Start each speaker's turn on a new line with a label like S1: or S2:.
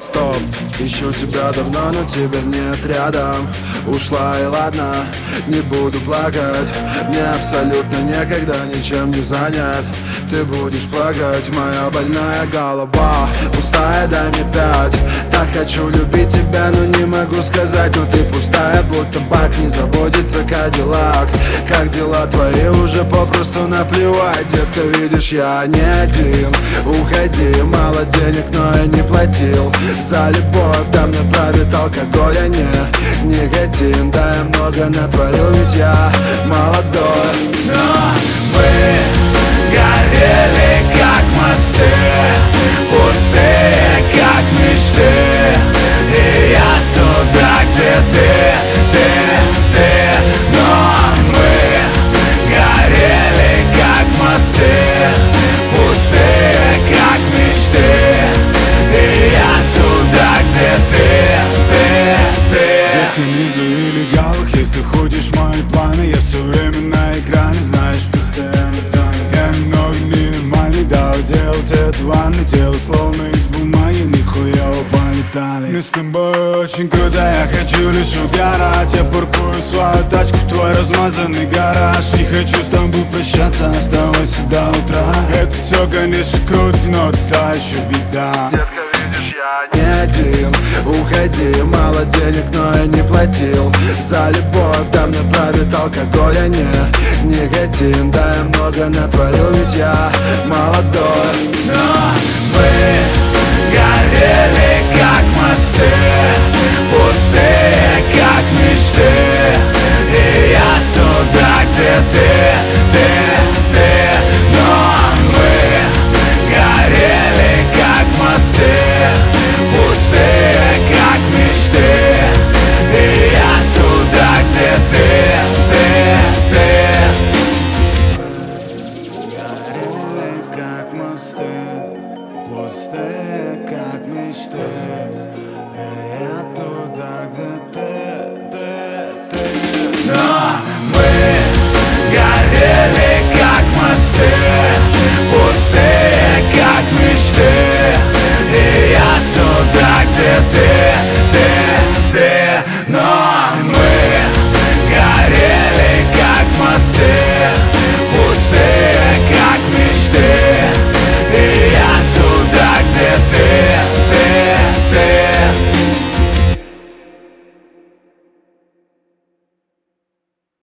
S1: Стоп, ищу тебя давно, но тебя нет рядом. Ушла и ладно, не буду плакать. Мне абсолютно некогда, ничем не занят. Ты будешь плакать, моя больная голова пустая, дай мне 5. Так хочу любить тебя, но не могу сказать. Но ты пустая, будто бак, не заводится Кадиллак. Как дела твои, уже попросту наплевать. Детка, видишь, я не один. Уходи, мало денег, но я не платил за любовь, да мне правит алкоголь, а не никотин. Да, я много натворил, ведь я молодой.
S2: Но мы горели, как мосты, пустые, как мечты. И я туда, где ты. Но мы горели, как мосты, пустые, как мечты. И я туда, где ты.
S3: Детка, не зови легавых, если входишь в мои планы. Я все время на экране, знаешь. Я немного ненормальный, да, делать это ванной. Тело словно из бумаги, нихуя полетали. Мы с тобой очень круто, я хочу лишь угорать. Я паркую свою тачку в твой размазанный гараж. Не хочу с тобой прощаться, оставайся до утра. Это все, конечно, круто, но та еще беда.
S1: Детка, видишь, я не один. Уходи, мало денег, но я не платил за любовь, да мне правит алкоголь, а не никотин. Да, я много натворил, ведь я молодой.
S2: Но мы горели, как мосты, пустые, как мечты. И я туда, где ты. Но мы горели, как мосты, пустые, как мечты. И я туда, где ты.
S3: Горели, как мосты, пустые, как мечты. И я туда, где